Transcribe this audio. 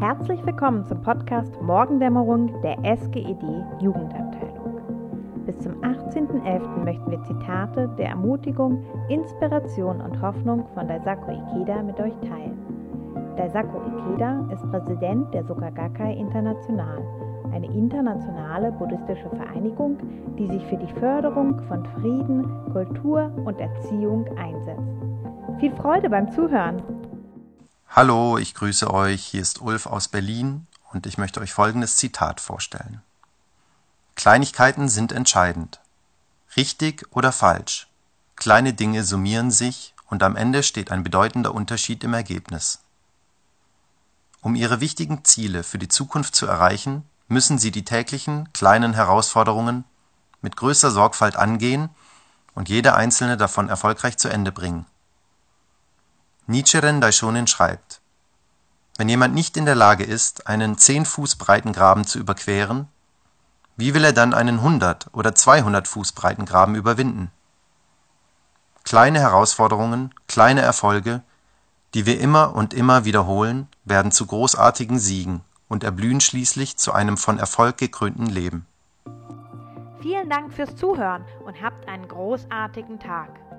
Herzlich willkommen zum Podcast Morgendämmerung der SGED Jugendabteilung. Bis zum 18.11. möchten wir Zitate der Ermutigung, Inspiration und Hoffnung von Daisaku Ikeda mit euch teilen. Daisaku Ikeda ist Präsident der Soka Gakkai International, eine internationale buddhistische Vereinigung, die sich für die Förderung von Frieden, Kultur und Erziehung einsetzt. Viel Freude beim Zuhören! Hallo, ich grüße euch, hier ist Ulf aus Berlin und ich möchte euch folgendes Zitat vorstellen. Kleinigkeiten sind entscheidend. Richtig oder falsch. Kleine Dinge summieren sich und am Ende steht ein bedeutender Unterschied im Ergebnis. Um ihre wichtigen Ziele für die Zukunft zu erreichen, müssen sie die täglichen, kleinen Herausforderungen mit größter Sorgfalt angehen und jede einzelne davon erfolgreich zu Ende bringen. Nichiren Daishonin schreibt: Wenn jemand nicht in der Lage ist, einen 10 Fuß breiten Graben zu überqueren, wie will er dann einen 100 oder 200 Fuß breiten Graben überwinden? Kleine Herausforderungen, kleine Erfolge, die wir immer und immer wiederholen, werden zu großartigen Siegen und erblühen schließlich zu einem von Erfolg gekrönten Leben. Vielen Dank fürs Zuhören und habt einen großartigen Tag.